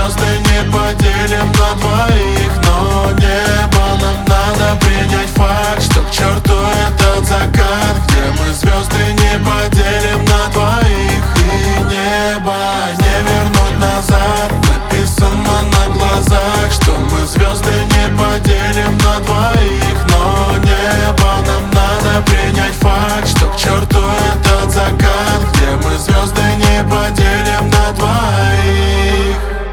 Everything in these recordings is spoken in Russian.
звезды не поделим на двоих. Но небо нам надо принять факт, что к черту этот закат, где мы звезды не поделим на двоих. И небо не вернуть назад, написано на глазах, что мы звезды не поделим на двоих. Но небо нам надо принять факт, что к черту этот закат, где мы звезды не поделим на двоих.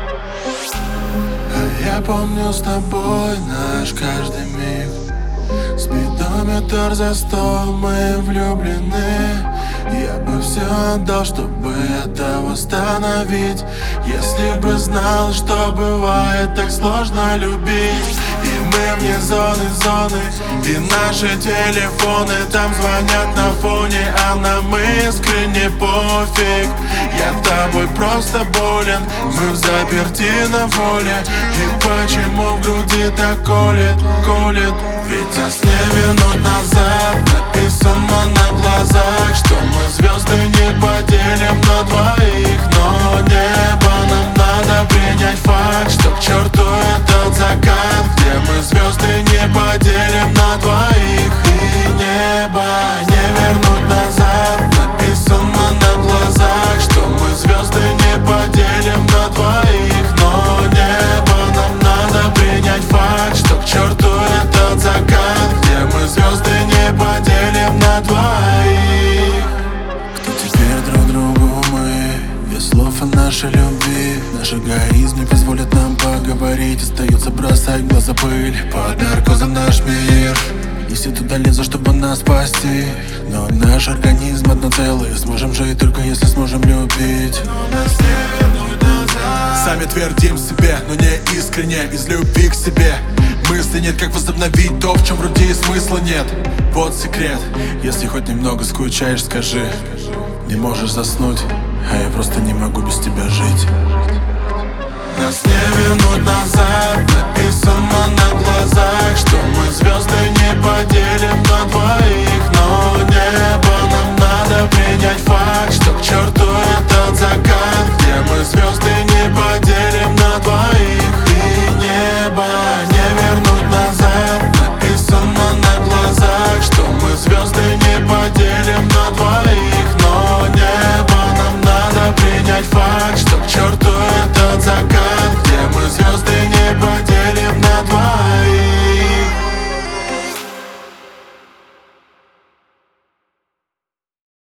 А я помню с тобой наш каждый миг. Спидометр за 100, мы влюблены. Я бы все отдал, чтобы это восстановить. Если бы знал, что бывает так сложно любить. И мы вне зоны, и наши телефоны там звонят на фоне, а нам искренне пофиг. Я тобой просто болен, мы в заперти на воле. И почему в груди так колет? Ведь нас не вернуть назад, написано на глазах, что мы звезды не поделим на двоих. Но небо нам надо принять факт, что к черту этот закат, где мы звезды не поделим на двоих. И небо не вернуть назад, написано на глазах, что мы звезды не поделим на двоих. Но небо нам надо принять факт, что к черту этот закат, где мы звезды не поделим на двоих. Кто теперь друг другу мы? Без слов о нашей любви. Наш эгоизм не позволит нам поговорить. Остается бросать глаза пыль под наркозом наш мир. И все туда лезут, чтобы нас спасти. Но наш организм одно целое. Сможем жить только если сможем любить. Но нас не вернуть назад. Сами твердим себе, но не искренне, из любви к себе. Мысли нет, как возобновить то, в чем вроде и смысла нет. Вот секрет, если хоть немного скучаешь, скажи. Не можешь заснуть, а я просто не могу без тебя жить. Нас не вернуть назад, написано на глазах, что мы звезды не поделим на двоих. Но